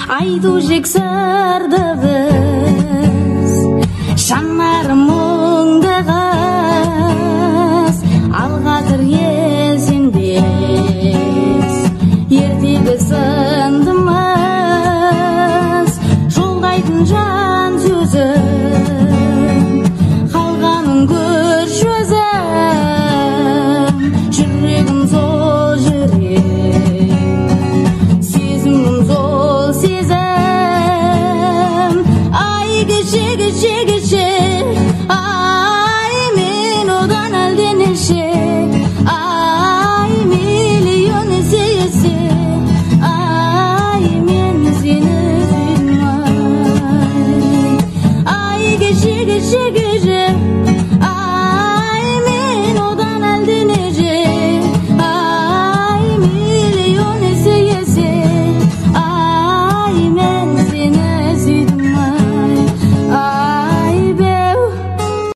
Aydu jeksardabız Şanlarım muңdagaz Algatır yesindes Ertegi sındımaz Жолдайтын жан сөзім Қалғанын көрші өзім Жүрегім сол жүрек Сезімім сол сезім Ай кеше кеше кеше Ай мен одан әлденеше Ай миллион есе есе Ай мен сені сүйдім Ай кеше кеше кеше Ай мен одан әлденеше Ай миллион есе есе Ай мен сені сүйдім